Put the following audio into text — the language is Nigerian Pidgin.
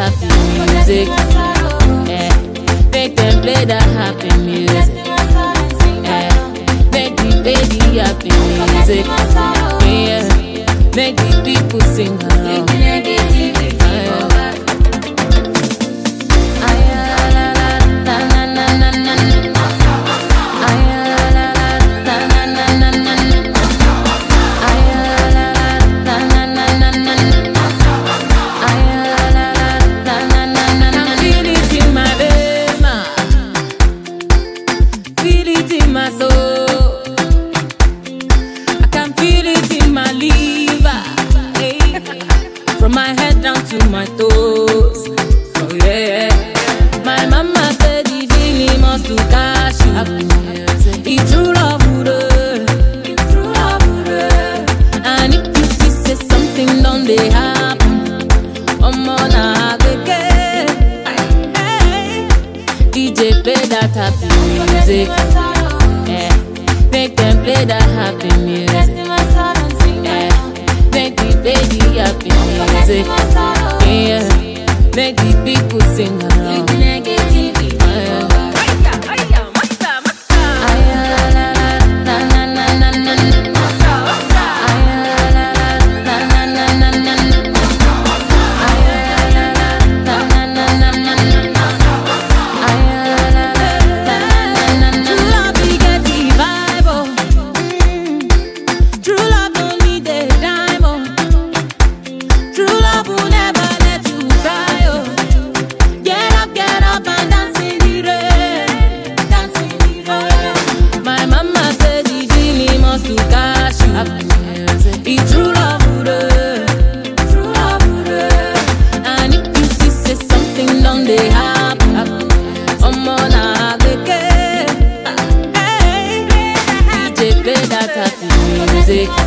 happy music. Make them play that happy music. Make the baby happy music. Make the people sing along. My soul, I can feel it in my liver, hey. From my head down to my toes. Oh yeah, my mama said the feeling must to cash you. It's true love, it's true love. And if you see say something done they happen, I'm on a get. DJ play that happy music. Make them play that happy music. Make the baby happy music. Make the people sing along. To cash you, it's true love, true love. And if you see say something done they happen, I'm on a get. DJ play that happy music.